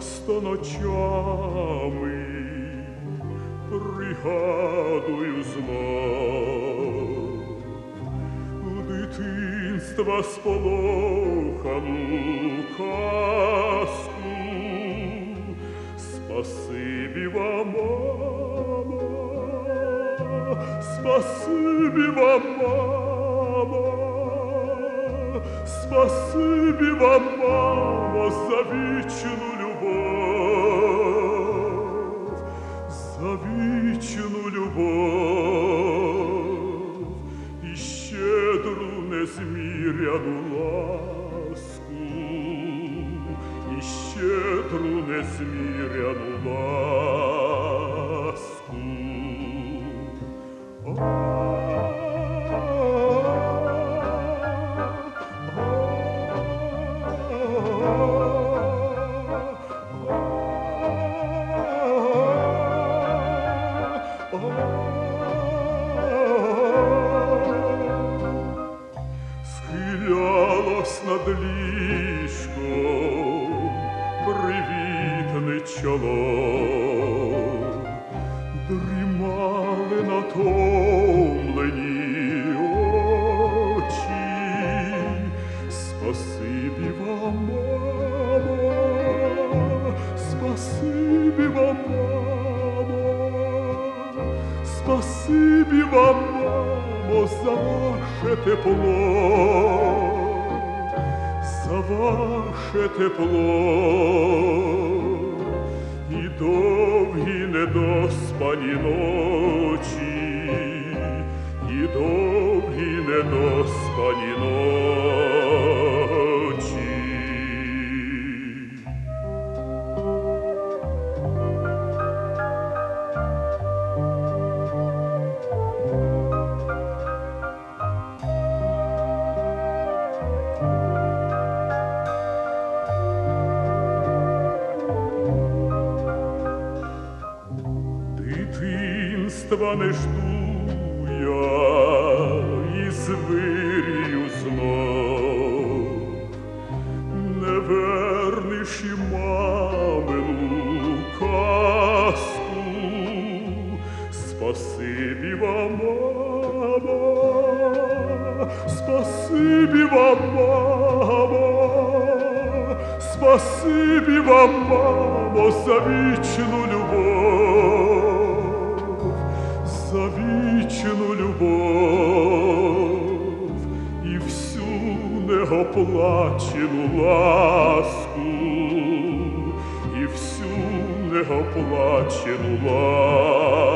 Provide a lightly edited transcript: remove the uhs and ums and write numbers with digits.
часто ночами пригадую знов дитинства сполохану казку. Спасибі вам, мамо, спасибі вам, мамо, спасибі вам, мамо, за вічну любов, за вічну любов і щедру незміряну ласку, і щедру незміряну ласку. Схилялось над ліжком привітне чоло, дрімали натомлені очі. Спасибі вам, мамо, спасибі вам, мамо, спасибі вам, мамо, за ваше тепло, за ваше тепло і довгі недоспані ночі, і довгі недоспані ночі. Дитинства не жду я із вирію знов, не вернеш і мамину казку. Спасибі вам, мамо, спасибі вам, мамо, спасибі вам, мамо, за вічну любов, за вічну любов і всю неоплачену ласку, і всю неоплачену ласку.